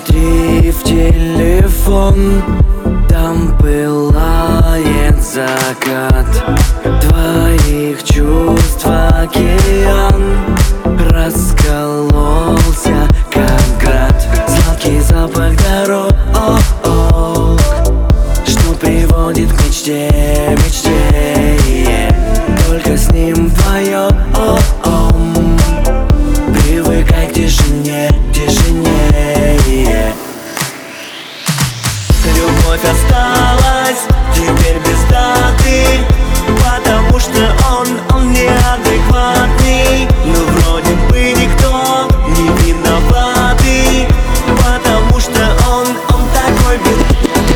Посмотри в телефон, там пылает закат твоих чувств океан. Раскололся, как град. Сладкий запах дорог, что приводит к мечте, мечте. Только с ним вдвоем привыкай к тишине, тишине. Любовь осталась теперь без даты, потому что он неадекватный. Но вроде бы никто не виноватый, потому что он такой бедный.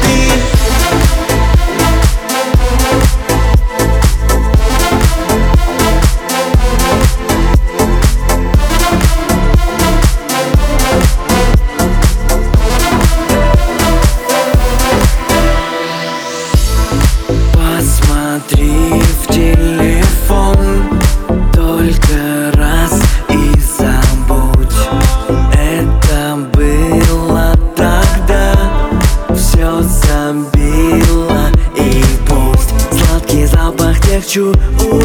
Посмотри в телефон только раз и забудь. Это было тогда, все забило и пусть. Сладкий запах тех чувств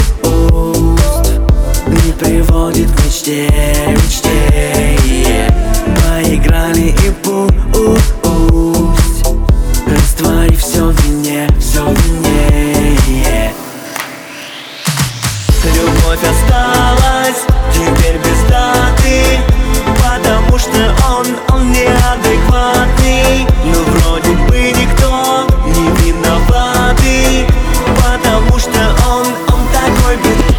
не приводит к мечте, мечте. Поиграли и пусть. Раствори все в вине, все в вине. Любовь осталась теперь без даты, потому что он неадекватный. Но вроде бы никто не виноватый, потому что он такой бедный.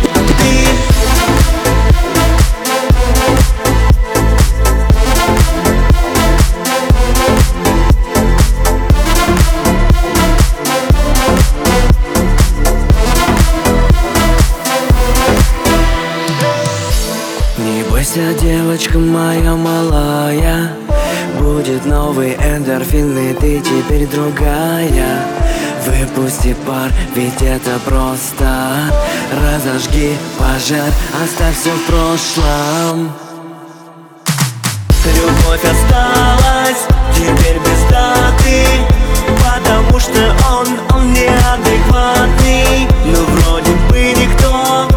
Не бойся, девочка моя малая, будет новый эндорфин, и ты теперь другая. Выпусти пар, ведь это просто. Разожги пожар, оставь все в прошлом. Любовь осталась теперь без даты, потому что он неадекватный. Но вроде бы никто